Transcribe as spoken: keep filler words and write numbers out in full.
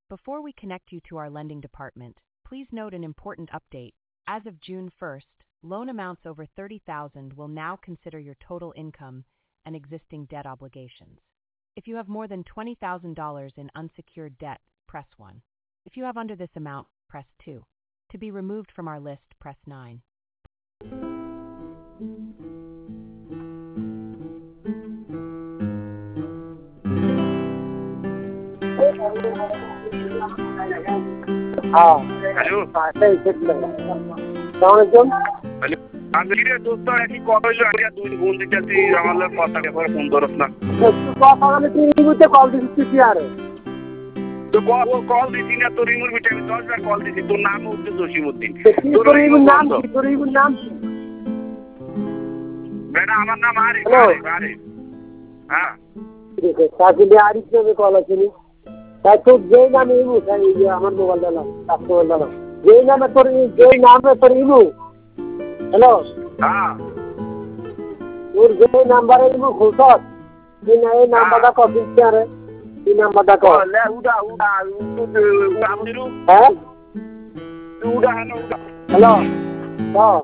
Before we connect you to our lending department, please note an important update. As of June first, loan amounts over thirty thousand dollars will now consider your total income and existing debt obligations. If you have more than twenty thousand dollars in unsecured debt, press one. If you have under this amount, press two. To be removed from our list, press nine. हाँ hello सही ठीक है सलामकुम hello আমি রে দোস্ত একই কথা হইলো আমি দুই ফোন দিতেছি আমার লগে কথা করে ফোন ধরছ না একটু কথা বলে তুই রিমুতে কল দিছিস কি আরে তো কল কল দিছি না তোর রিমুর ভিতরে আমি দশ বার কল দিছি তোর নাম হচ্ছে জসিমউদ্দিন তোর রিমুর নাম কি তোর রিমুর নাম কি বেটা আমার নাম আরিফ আরিফ হ্যাঁ ঠিক আছে তাহলে আরিফ কে কল আসেনি তাই তো যেই নামে ইমু তাই আমার মোবাইল দিলাম তার মোবাইল দিলাম যেই নামে তোর যেই নামে তোর ইমু হ্যালো হ্যাঁ তোর যেই নাম্বারে ইমু খুলছস এই না এই নাম্বারটা কত দিচ্ছে আরে এই নাম্বারটা কল লে উডা উডা উডা উডা হ্যাঁ উডা হ্যালো হ্যালো হ্যাঁ